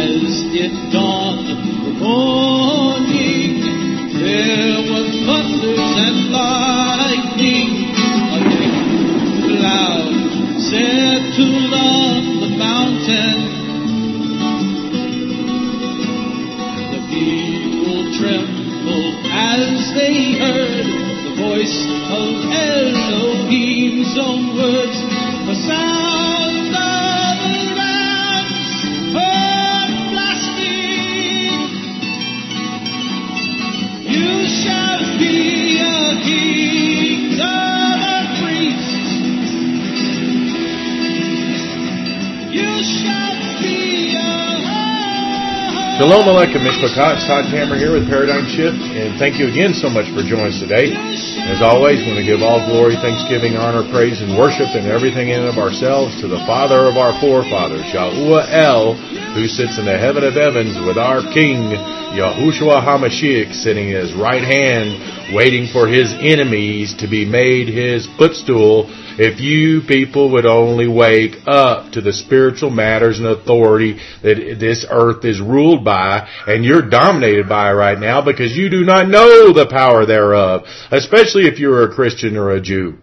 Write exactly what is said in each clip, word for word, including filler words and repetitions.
as it dawned the morning, there were thunders and lightning. A thick cloud settled on the mountain. The people trembled as they heard the voice of Elohim's own words, the sound of the ram's horn blasting. You shall be a kingdom of priests. You shall be a Shalom Aleichem, Mishpakat. It's Todd Tammer here with Paradigm Shift, and thank you again so much for joining us today. As always, we want to give all glory, thanksgiving, honor, praise, and worship and everything in and of ourselves to the Father of our forefathers, Yahuwah El, who sits in the heaven of heavens, with our King, Yahushua HaMashiach, sitting at his right hand, waiting for his enemies to be made his footstool. If you people would only wake up to the spiritual matters and authority that this earth is ruled by, and you're dominated by right now because you do not know the power thereof, especially if you're a Christian or a Jew.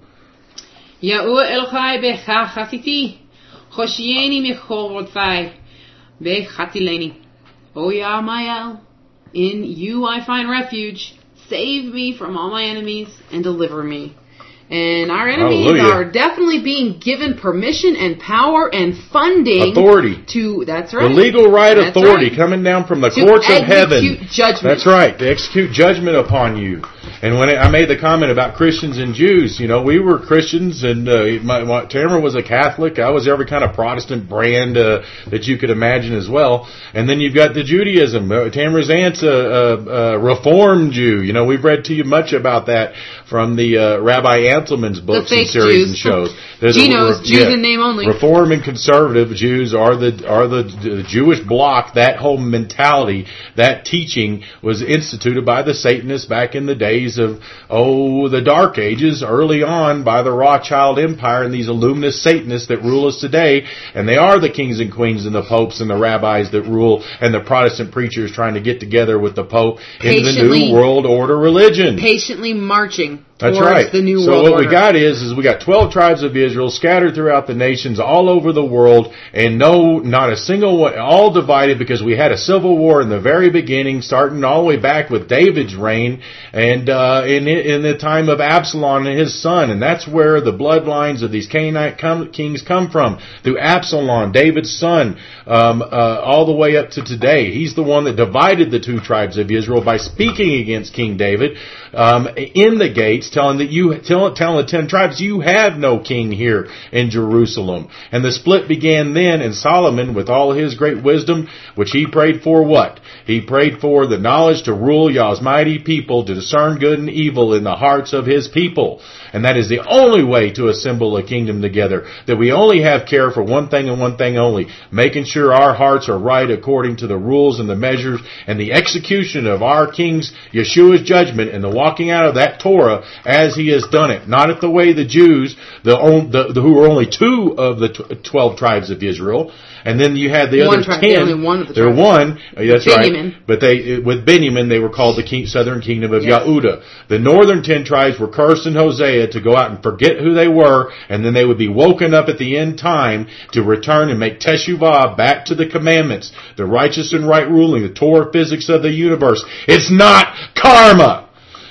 Yahuwah Elohai bechachatiti, choshieni mechorotfai, bechatileni. O Yahmael, in you I find refuge. Save me from all my enemies and deliver me. And our enemies Hallelujah. are definitely being given permission and power and funding. Authority. To, that's right. The legal right That's authority right. coming down from the To courts of heaven. execute judgment. That's right. To execute judgment upon you. And when I made the comment about Christians and Jews, you know, we were Christians, and uh, my, my, Tamara was a Catholic. I was every kind of Protestant brand uh, that you could imagine as well. And then you've got the Judaism. Uh, Tamara's aunt's a, a, a Reformed Jew. You know, we've read to you much about that from the uh, Rabbi Anselman's books and series Jews. and shows. There's Geno's, a, Jews yeah, in name only. Reform and conservative Jews are the are the, the Jewish bloc. That whole mentality, that teaching was instituted by the Satanists back in the days of, oh, the Dark Ages, early on by the Rothschild Empire and these Illuminist Satanists that rule us today. And they are the kings and queens and the popes and the rabbis that rule, and the Protestant preachers trying to get together with the Pope in the New World Order religion. Patiently marching That's towards right. the New so World what Order. we got is, is we got twelve tribes of Israel scattered throughout the nations all over the world, and no, not a single one, all divided because we had a civil war in the very beginning, starting all the way back with David's reign, and uh, in in the time of Absalom and his son, and that's where the bloodlines of these Canaanite come, kings come from, through Absalom, David's son, um, uh, all the way up to today. He's the one that divided the two tribes of Israel by speaking against King David um, in the gates, telling that you tell, telling the ten tribes, you have no king here in Jerusalem. And the split began then, and Solomon, with all his great wisdom, which he prayed for what? He prayed for the knowledge to rule Yah's mighty people, to discern good and evil in the hearts of his people. And that is the only way to assemble a kingdom together. That we only have care for one thing and one thing only. Making sure our hearts are right according to the rules and the measures and the execution of our King's Yeshua's judgment and the walking out of that Torah as he has done it. Not at the way the Jews, the, the, the who were only two of the twelve tribes of Israel. And then you had the one other tribe, ten. only one of the They're tribes. one. That's Benjamin. right. But they, with Benjamin, they were called the king, southern kingdom of Yes. Yehuda. The northern ten tribes were cursed in Hosea to go out and forget who they were, and then they would be woken up at the end time to return and make teshuvah back to the commandments, the righteous and right ruling, the Torah physics of the universe. It's not karma.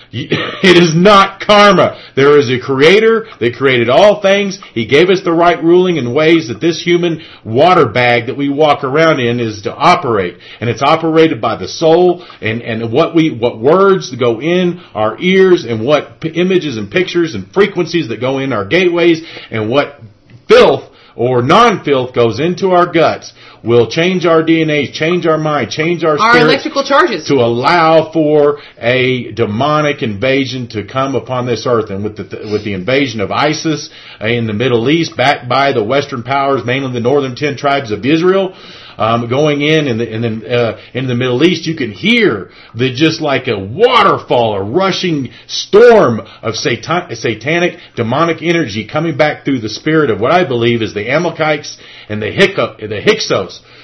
It is not karma. There is a creator that created all things. He gave us the right ruling in ways that this human water bag that we walk around in is to operate. And it's operated by the soul, and, and what we, what words go in our ears, and what p- images and pictures and frequencies that go in our gateways, and what filth or non-filth goes into our guts will change our D N A, change our mind, change our spirit. Our electrical charges. To allow for a demonic invasion to come upon this earth. And with the, with the invasion of ISIS in the Middle East, backed by the Western powers, mainly the northern ten tribes of Israel, Um, going in in the in the uh, in the Middle East, you can hear the just like a waterfall, a rushing storm of satan, satanic, demonic energy coming back through the spirit of what I believe is the Amalekites and the Hiccup, the Hyksos.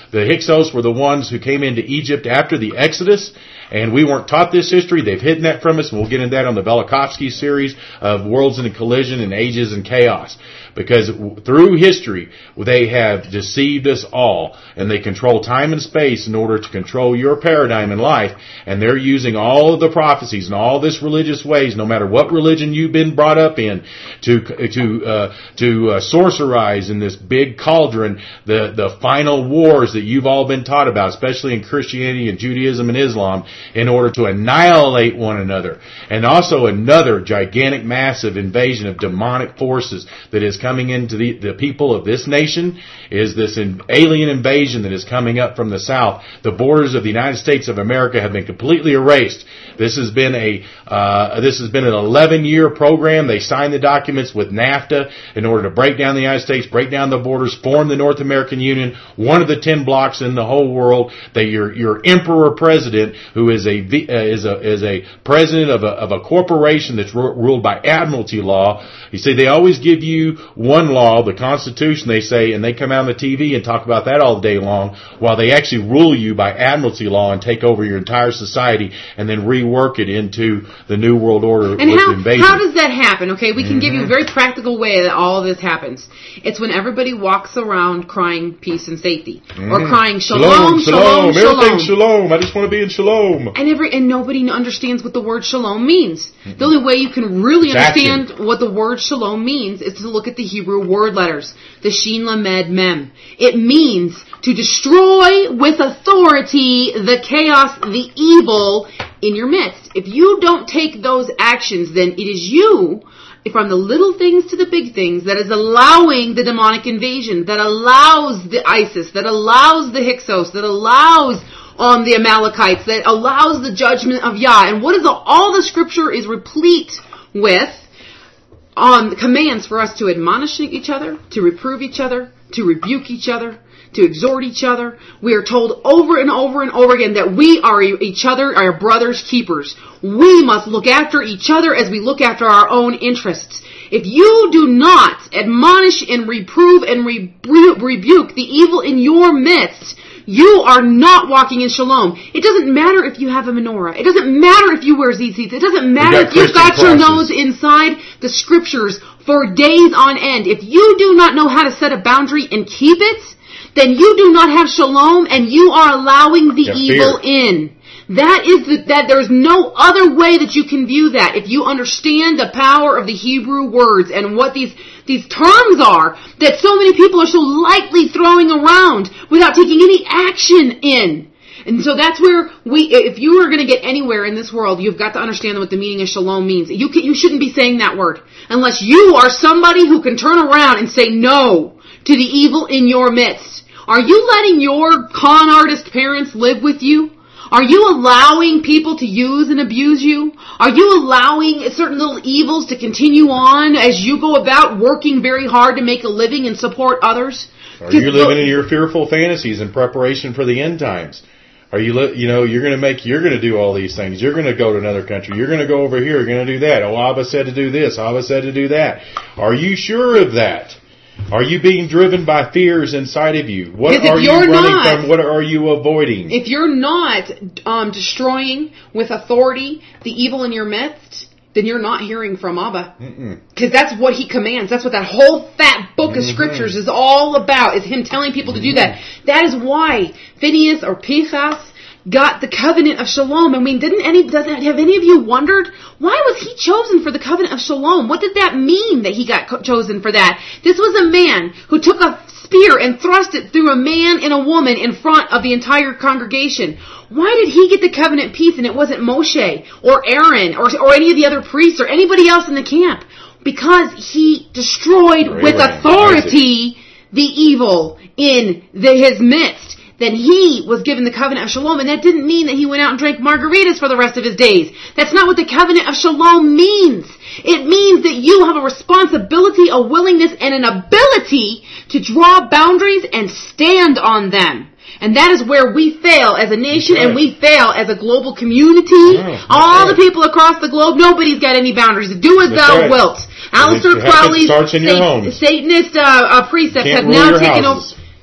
The Hyksos were the ones who came into Egypt after the Exodus, and we weren't taught this history. They've hidden that from us, and we'll get into that on the Velikovsky series of Worlds in Collision and Ages and Chaos. Because through history, they have deceived us all, and they control time and space in order to control your paradigm in life, and they're using all of the prophecies and all this religious ways, no matter what religion you've been brought up in, to to uh, to uh, sorcerize in this big cauldron the the final wars that you've all been taught about, especially in Christianity and Judaism and Islam, in order to annihilate one another. And also another gigantic, massive invasion of demonic forces that is coming into the, the people of this nation is this in, alien invasion that is coming up from the south. The borders of the United States of America have been completely erased. This has been a uh, this has been an eleven year program. They signed the documents with NAFTA in order to break down the United States, break down the borders, form the North American Union, one of the ten blocks in the whole world. That your your emperor president, who is a uh, is a is a president of a of a corporation that's ru- ruled by admiralty law. You see, they always give you one law, the Constitution, they say, and they come out on the T V and talk about that all day long, while they actually rule you by admiralty law and take over your entire society and then rework it into the New World Order and with how, invasion. how does that happen? Okay, we can Mm-hmm. give you a very practical way that all of this happens. It's when everybody walks around crying peace and safety, mm-hmm. or crying shalom, shalom, shalom, shalom. Everything's shalom. I just want to be in shalom. And every and nobody understands what the word shalom means. Mm-hmm. The only way you can really It's understand action. what the word shalom means is to look at the Hebrew word letters, the Shin Lamed Mem. It means to destroy with authority the chaos, the evil in your midst. If you don't take those actions, then it is you, from the little things to the big things, that is allowing the demonic invasion, that allows the ISIS, that allows the Hyksos, that allows um, the Amalekites, that allows the judgment of Yah. And what is the, all the scripture is replete with um, commands for us to admonish each other, to reprove each other, to rebuke each other, to exhort each other. We are told over and over and over again that we are each other, our brother's keepers. We must look after each other as we look after our own interests. If you do not admonish and reprove and rebu- rebuke the evil in your midst, you are not walking in shalom. It doesn't matter if you have a menorah. It doesn't matter if you wear zizit. It doesn't matter if you've got your nose inside the scriptures for days on end. If you do not know how to set a boundary and keep it, then you do not have shalom, and you are allowing the Yeah, evil fear. in. That is the, that there is no other way that you can view that. If you understand the power of the Hebrew words and what these these terms are that so many people are so lightly throwing around without taking any action in. And so that's where we, if you are going to get anywhere in this world, you've got to understand what the meaning of shalom means. You can, you shouldn't be saying that word unless you are somebody who can turn around and say no to the evil in your midst. Are you letting your con artist parents live with you? Are you allowing people to use and abuse you? Are you allowing certain little evils to continue on as you go about working very hard to make a living and support others? Are you living in your fearful fantasies in preparation for the end times? Are you, li- you know, you're going to make, you're going to do all these things. You're going to go to another country. You're going to go over here. You're going to do that. Oh, Abba said to do this. Abba said to do that. Are you sure of that? Are you being driven by fears inside of you? What are you running not, from? What are you avoiding? If you're not um, destroying with authority the evil in your midst, then you're not hearing from Abba. Because that's what he commands. That's what that whole fat book of mm-hmm. scriptures is all about, is him telling people to mm-hmm. do that. That is why Phineas or Pinchas got the covenant of shalom. I mean, didn't any, doesn't, have any of you wondered, why was he chosen for the covenant of shalom? What did that mean that he got co- chosen for that? This was a man who took a spear and thrust it through a man and a woman in front of the entire congregation. Why did he get the covenant peace and it wasn't Moshe or Aaron or, or any of the other priests or anybody else in the camp? Because he destroyed or with Abraham, authority Isaac. the evil in the, his midst. Then he was given the covenant of shalom, and that didn't mean that he went out and drank margaritas for the rest of his days. That's not what the covenant of shalom means. It means that you have a responsibility, a willingness, and an ability to draw boundaries and stand on them. And that is where we fail as a nation, right. and we fail as a global community. Yeah, All right. the people across the globe, nobody's got any boundaries. Do as that's thou right. wilt. Alistair Crowley's Satan, Satanist uh, uh, precepts have now taken over.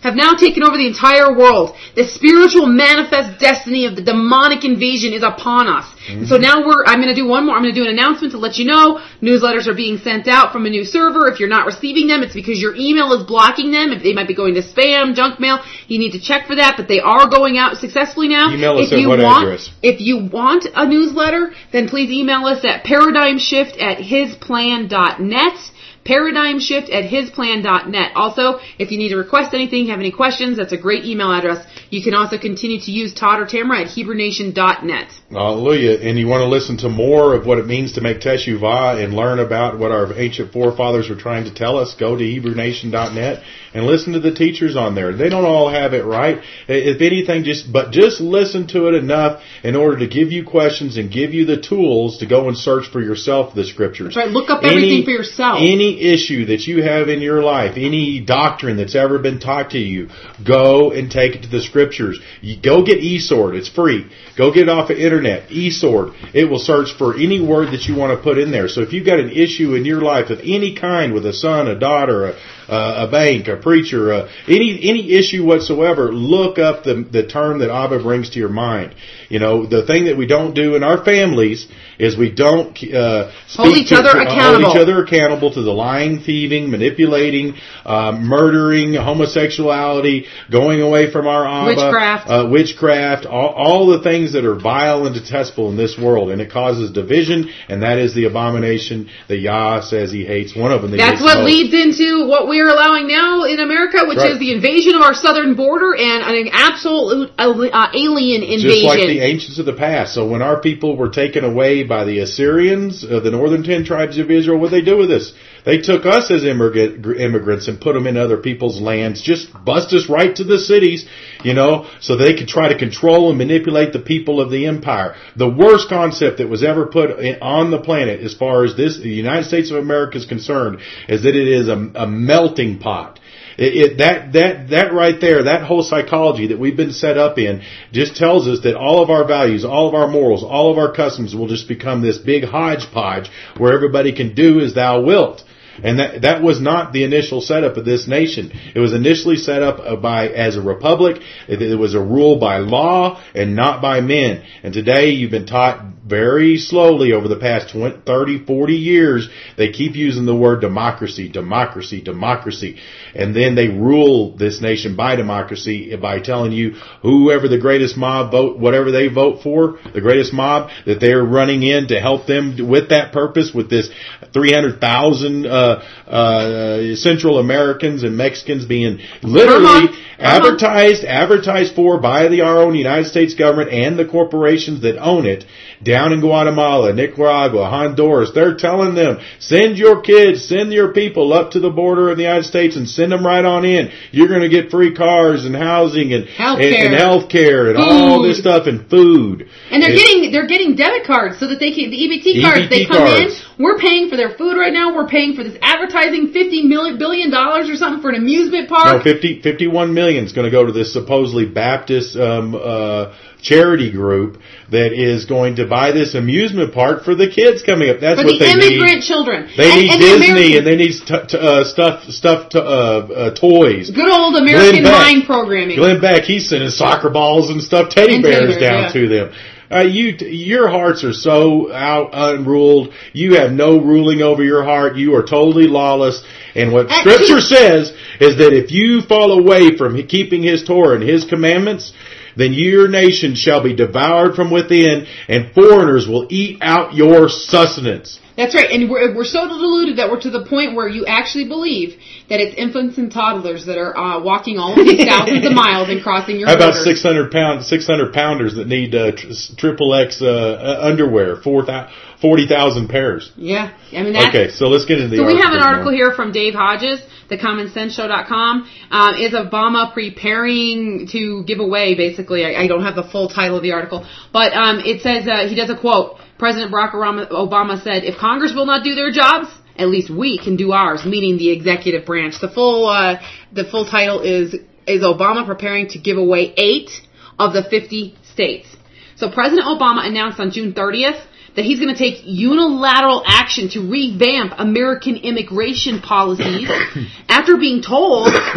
have now taken over the entire world. The spiritual manifest destiny of the demonic invasion is upon us. Mm-hmm. So now we're, I'm going to do one more. I'm going to do an announcement to let you know newsletters are being sent out from a new server. If you're not receiving them, it's because your email is blocking them. If they might be going to spam, junk mail, you need to check for that. But they are going out successfully now. Email us if you at what want, address? If you want a newsletter, then please email us at paradigmshift at hisplan dot net. Paradigmshift at hisplan dot net. Also, if you need to request anything, have any questions, that's a great email address. You can also continue to use Todd or Tamara at hebrew nation dot net. Hallelujah. And you want to listen to more of what it means to make teshuvah and learn about what our ancient forefathers were trying to tell us, go to hebrew nation dot net and listen to the teachers on there. They don't all have it right. If anything, just but just listen to it enough in order to give you questions and give you the tools to go and search for yourself the scriptures. That's right. Look up everything any, for yourself. Any issue that you have in your life, any doctrine that's ever been taught to you, go and take it to the scriptures. You go get eSword. It's free. Go get it off the internet. eSword. It will search for any word that you want to put in there. So if you've got an issue in your life of any kind with a son, a daughter, a, a bank, a preacher, a, any any issue whatsoever, look up the the term that Abba brings to your mind. You know, the thing that we don't do in our families is we don't uh, speak hold each to, other to, accountable. Hold each other accountable to the lying, thieving, manipulating, uh, murdering, homosexuality, going away from our Abba, witchcraft, uh, witchcraft, all, all the things that are vile and detestable in this world, and it causes division, and that is the abomination that Yah says He hates. One of them. That That's he hates what most. leads into what we're allowing now in America, which Right. is the invasion of our southern border and an absolute uh, alien invasion. Just like the ancients of the past. So when our people were taken away by the Assyrians, uh, the northern ten tribes of Israel, what did they do with us? They took us as immigrant, immigrants and put them in other people's lands, just bust us right to the cities, you know, so they could try to control and manipulate the people of the empire. The worst concept that was ever put in, on the planet as far as this, the United States of America is concerned, is that it is a, a melting pot. It, it, that, that, that right there, that whole psychology that we've been set up in just tells us that all of our values, all of our morals, all of our customs will just become this big hodgepodge where everybody can do as thou wilt. And that that was not the initial setup of this nation. It was initially set up by as a republic. It, it was a rule by law and not by men. And today you've been taught very slowly over the past twenty, thirty, forty years, they keep using the word democracy, democracy, democracy. And then they rule this nation by democracy by telling you whoever the greatest mob vote, whatever they vote for, the greatest mob, that they're running in to help them with that purpose, with this three hundred thousand uh, uh, Central Americans and Mexicans being literally uh-huh. advertised, advertised for by the our own United States government and the corporations that own it down in Guatemala, Nicaragua, Honduras. They're telling them, send your kids, send your people up to the border of the United States and send them right on in. You're going to get free cars and housing and healthcare and, and, health care and food. all this stuff and food. And they're it, getting they're getting debit cards so that they can the E B T E B T cards. They come cards. in. We're paying for their food right now. We're paying for this advertising, fifty million billion dollars or something for an amusement park. No, fifty, fifty-one million is going to go to this supposedly Baptist um, uh, charity group that is going to buy this amusement park for the kids coming up. That's for what the they need. immigrant children. They and, need and Disney the American, and they need st- t- uh, stuff, stuff, to, uh, uh, toys. good old American Glenn Beck. mind programming. Glenn Beck, he's sending soccer balls and stuff, teddy And bears teddy bears, down yeah. to them. Uh, you, your hearts are so out unruled. You have no ruling over your heart. You are totally lawless. And what Actually, Scripture says is that if you fall away from keeping His Torah and His commandments, then your nation shall be devoured from within, and foreigners will eat out your sustenance. That's right, and we're we're so deluded that we're to the point where you actually believe that it's infants and toddlers that are uh, walking all of these thousands of miles and crossing your How about borders. six hundred pound, six hundred pounders that need uh, tr- triple X uh, underwear, four thousand, forty thousand pairs? Yeah, I mean that's... Okay, so let's get into the So we article have an article more. here from Dave Hodges, the common sense show dot com. Um, is Obama preparing to give away, basically, I, I don't have the full title of the article, but um, it says, uh, he does a quote. President Barack Obama said, if Congress will not do their jobs, at least we can do ours, meaning the executive branch. The full uh, the full title is, is Obama preparing to give away eight of the fifty states. So President Obama announced on June thirtieth that he's going to take unilateral action to revamp American immigration policies after being told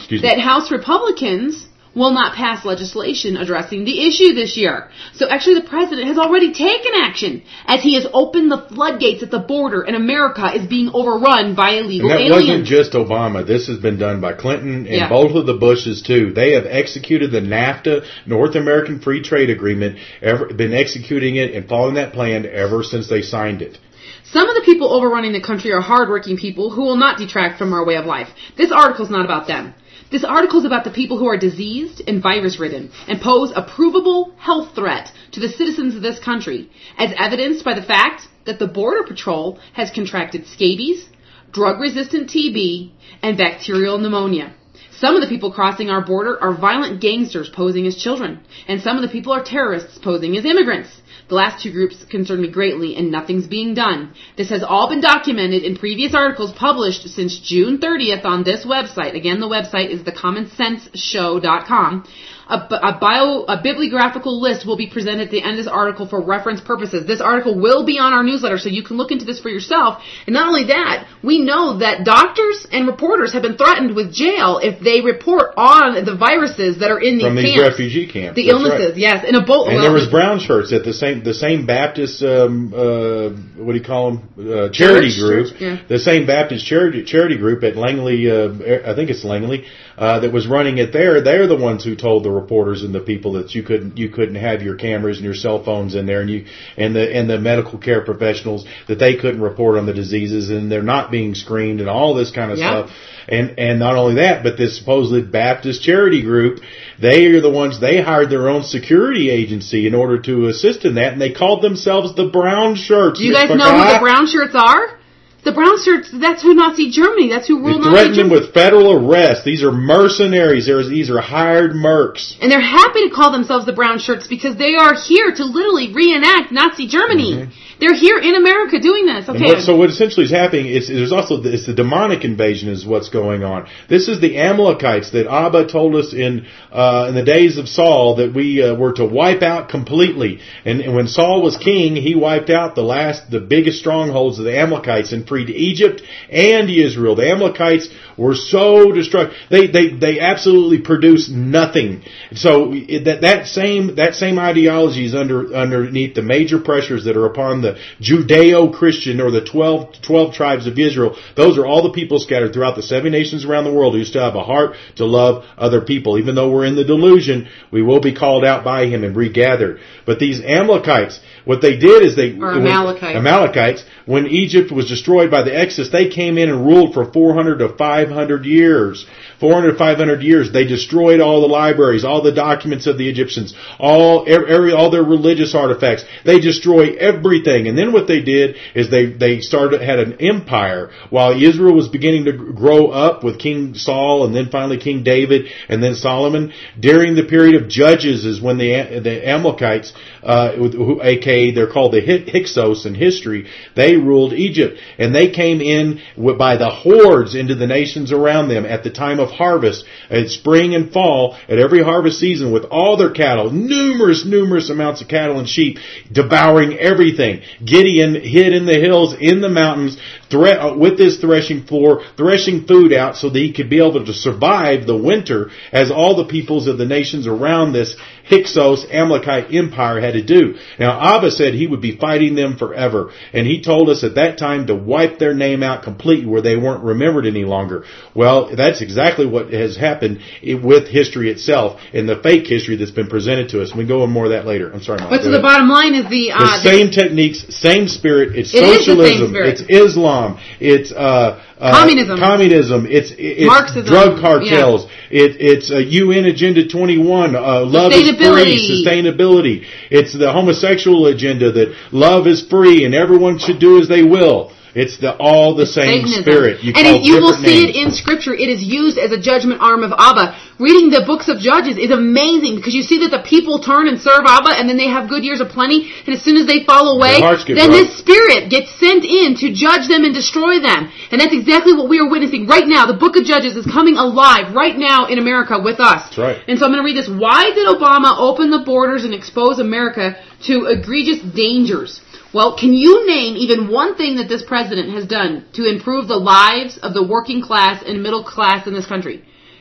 Excuse me. that House Republicans will not pass legislation addressing the issue this year. So actually the president has already taken action as he has opened the floodgates at the border and America is being overrun by illegal and that aliens. wasn't just Obama. This has been done by Clinton and Yeah. both of the Bushes too. They have executed the NAFTA, North American Free Trade Agreement, ever, been executing it and following that plan ever since they signed it. Some of the people overrunning the country are hardworking people who will not detract from our way of life. This article is not about them. This article is about the people who are diseased and virus-ridden and pose a provable health threat to the citizens of this country, as evidenced by the fact that the Border Patrol has contracted scabies, drug-resistant T B, and bacterial pneumonia. Some of the people crossing our border are violent gangsters posing as children, and some of the people are terrorists posing as immigrants. The last two groups concern me greatly, and nothing's being done. This has all been documented in previous articles published since June thirtieth on this website. Again, the website is the common sense show dot com. A, a, bio, a bibliographical list will be presented at the end of this article for reference purposes. This article will be on our newsletter, so you can look into this for yourself. And not only that, we know that doctors and reporters have been threatened with jail if they report on the viruses that are in these From these camps. refugee camps. The That's illnesses, right. yes. In a boat. And well, there was brown shirts at the same the same Baptist um, uh, what do you call them uh, charity Church, group, church, yeah. the same Baptist charity charity group at Langley, uh, I think it's Langley, uh, that was running it there. They're the ones who told the reporters and the people that you couldn't you couldn't have your cameras and your cell phones in there, and you and the and the medical care professionals that they couldn't report on the diseases, and they're not being screened and all this kind of Yeah. stuff. And and not only that, but this supposedly Baptist charity group, they are the ones, they hired their own security agency in order to assist in that, and they called themselves the Brown Shirts. Do you guys know who the brown shirts are? The brown shirts, that's who Nazi Germany, that's who They ruled Nazi threatened them Germany. with federal arrest. These are mercenaries. There's, these are hired mercs. And they're happy to call themselves the brown shirts because they are here to literally reenact Nazi Germany. Mm-hmm. They're here in America doing this. And Okay. what, so what essentially is happening is there's also the, it's the demonic invasion is what's going on. This is the Amalekites that Abba told us in uh, in the days of Saul that we uh, were to wipe out completely. And, and when Saul was king, he wiped out the last, the biggest strongholds of the Amalekites and freed Egypt and Israel. The Amalekites were so destructive. They they they absolutely produced nothing. So that that same that same ideology is under underneath the major pressures that are upon the Judeo-Christian or the twelve, twelve tribes of Israel. Those are all the people scattered throughout the seven nations around the world who still have a heart to love other people. Even though we're in the delusion, we will be called out by Him and regathered. But these Amalekites, what they did is they... Or Amalekites. Amalekites, when Egypt was destroyed by the Exodus, they came in and ruled for four hundred to five hundred years. four hundred to five hundred years. They destroyed all the libraries, all the documents of the Egyptians, all every, all their religious artifacts. They destroyed everything. And then what they did is they, they started, had an empire while Israel was beginning to grow up with King Saul and then finally King David and then Solomon. During the period of Judges is when the, the Amalekites, uh, who, aka they're called the Hyksos in history, they ruled Egypt. And they came in by the hordes into the nations around them at the time of harvest, at spring and fall, at every harvest season with all their cattle, numerous, numerous amounts of cattle and sheep, devouring everything. Gideon hid in the hills, in the mountains, thre- with his threshing floor, threshing food out so that he could be able to survive the winter as all the peoples of the nations around this Hyksos Amalekite empire had to do. Now Abba said he would be fighting them forever, and he told us at that time to wipe their name out completely where they weren't remembered any longer. Well, that's exactly what has happened with history itself and the fake history that's been presented to us. We can go on more of that later. I'm sorry, Mom. But so the bottom line is the... Uh, the same techniques, same spirit. It's It is the same socialism. spirit. It's Islam. It's uh, uh, Communism. Communism. It's it's Marxism. drug cartels. It, it's uh, U N Agenda twenty-one. Uh, love is free. Sustainability. It's the homosexual agenda that love is free and everyone should do as they will. It's the all the same Satanism. spirit. You and call it, you will different see names. it in Scripture. It is used as a judgment arm of Abba. Reading the books of Judges is amazing because you see that the people turn and serve Abba, and then they have good years of plenty. And as soon as they fall away, Their hearts get then broke. His Spirit gets sent in to judge them and destroy them. And that's exactly what we are witnessing right now. The book of Judges is coming alive right now in America with us. That's right. And so I'm going to read this. Why did Obama open the borders and expose America to egregious dangers? Well, can you name even one thing that this president has done to improve the lives of the working class and middle class in this country?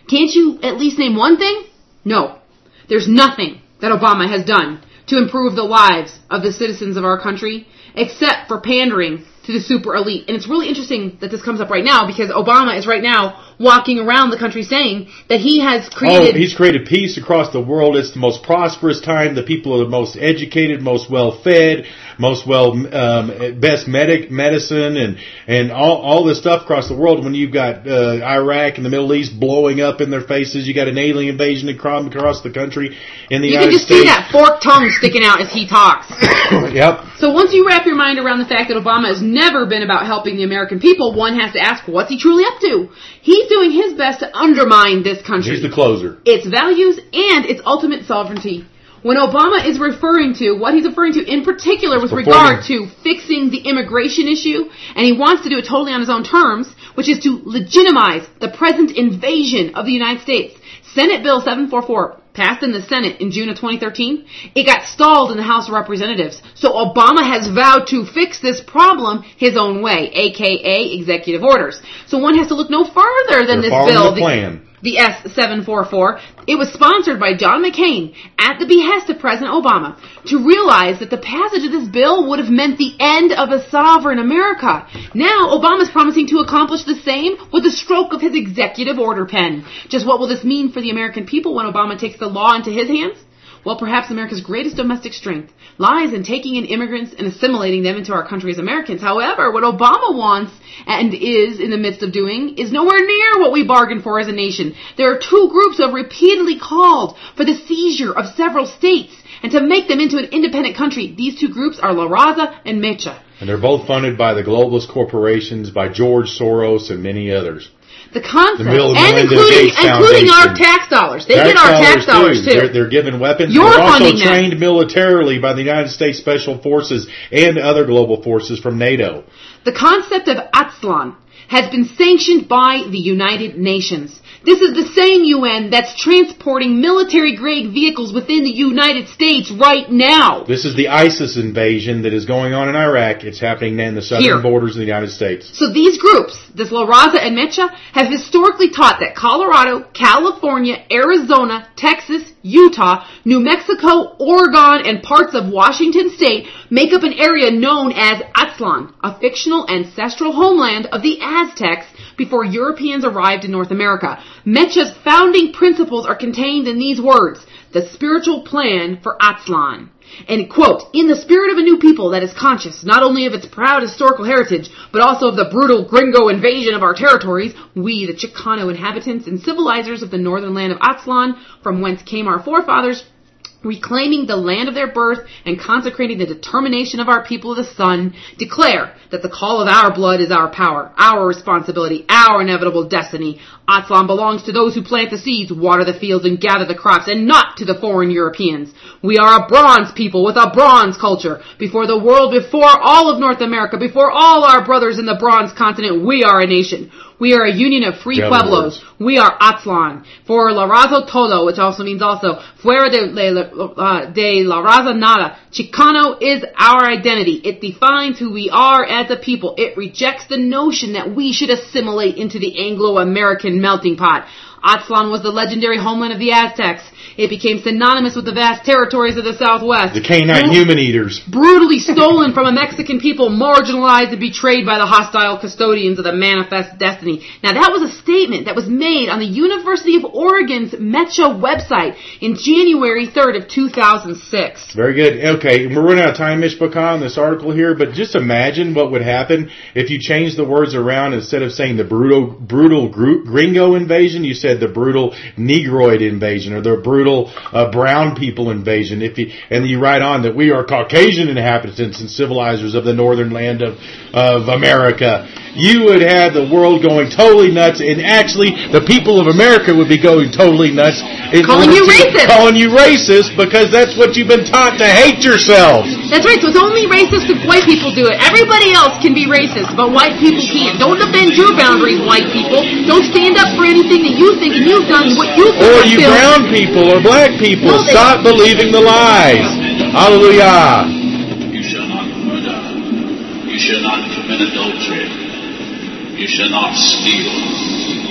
Can't you at least name one thing? No. There's nothing that Obama has done to improve the lives of the citizens of our country except for pandering to the super elite. And it's really interesting that this comes up right now because Obama is right now walking around the country saying that he has created... Oh, he's created peace across the world. It's the most prosperous time. The people are the most educated, most well-fed, most well, um, best medic, medicine and, and all, all this stuff across the world. When you've got uh, Iraq and the Middle East blowing up in their faces, you got an alien invasion across the country in the you United States. You can just see that forked tongue sticking out as he talks. Yep. So once you wrap your mind around the fact that Obama has never been about helping the American people, one has to ask, what's he truly up to? He's doing his best to undermine this country. He's the closer. Its values and its ultimate sovereignty. When Obama is referring to, what he's referring to in particular with regard to fixing the immigration issue, and he wants to do it totally on his own terms, which is to legitimize the present invasion of the United States. Senate Bill seven forty-four passed in the Senate in June of twenty thirteen. It got stalled in the House of Representatives. So Obama has vowed to fix this problem his own way, aka executive orders. So one has to look no further than They're this bill. The plan. The S seven forty-four. It was sponsored by John McCain at the behest of President Obama to realize that the passage of this bill would have meant the end of a sovereign America. Now Obama's promising to accomplish the same with the stroke of his executive order pen. Just what will this mean for the American people when Obama takes the law into his hands? Well, perhaps America's greatest domestic strength lies in taking in immigrants and assimilating them into our country as Americans. However, what Obama wants and is in the midst of doing is nowhere near what we bargained for as a nation. There are two groups who have repeatedly called for the seizure of several states and to make them into an independent country. These two groups are La Raza and Mecha. And they're both funded by the globalist corporations, by George Soros and many others. The concept, the Bill and including, including our tax dollars. They tax get our tax dollars, too. too. They're, they're given weapons. You're they're also funding trained them. militarily by the United States Special Forces and other global forces from NATO. The concept of Aztlan has been sanctioned by the United Nations. This is the same U N that's transporting military-grade vehicles within the United States right now. This is the ISIS invasion that is going on in Iraq. It's happening in the southern Here. borders of the United States. So these groups, this La Raza and Mecha, have historically taught that Colorado, California, Arizona, Texas, Utah, New Mexico, Oregon, and parts of Washington State make up an area known as Aztlan, a fictional ancestral homeland of the Aztecs before Europeans arrived in North America. Mecha's founding principles are contained in these words, the spiritual plan for Aztlan. And, quote, in the spirit of a new people that is conscious not only of its proud historical heritage, but also of the brutal gringo invasion of our territories, we, the Chicano inhabitants and civilizers of the northern land of Aztlan, from whence came our forefathers, reclaiming the land of their birth and consecrating the determination of our people of the sun, declare that the call of our blood is our power, our responsibility, our inevitable destiny. Aztlan belongs to those who plant the seeds, water the fields, and gather the crops, and not to the foreign Europeans. We are a bronze people with a bronze culture. Before the world, before all of North America, before all our brothers in the bronze continent, we are a nation. We are a union of free pueblos. We are Aztlan. For La Raza todo, which also means also, fuera de, de, uh, de La Raza nada. Chicano is our identity. It defines who we are as a people. It rejects the notion that we should assimilate into the Anglo-American melting pot. Aztlan was the legendary homeland of the Aztecs. It became synonymous with the vast territories of the Southwest. The canine Bru- human eaters. Brutally stolen from a Mexican people, marginalized and betrayed by the hostile custodians of the Manifest Destiny. Now that was a statement that was made on the University of Oregon's Mecha website in January third of two thousand six. Very good. Okay, we're running out of time, Mishpachah, on this article here, but just imagine what would happen if you changed the words around. Instead of saying the brutal, brutal gringo invasion, you said the brutal Negroid invasion or the brutal uh, brown people invasion. If you, and you write on that we are Caucasian inhabitants and civilizers of the northern land of, of America. You would have the world going totally nuts, and actually the people of America would be going totally nuts. Calling you racist. Calling you racist because that's what you've been taught to hate yourselves. That's right, so it's only racist if white people do it. Everybody else can be racist, but white people can't. Don't defend your boundaries, white people. Don't stand up for anything that you think and you've done what you think. Or you brown people or black people, no, stop believing the lies. Hallelujah. You shall not murder. You shall not commit adultery. You shall not steal.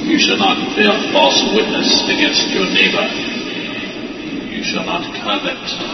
You shall not bear false witness against your neighbor. You shall not covet.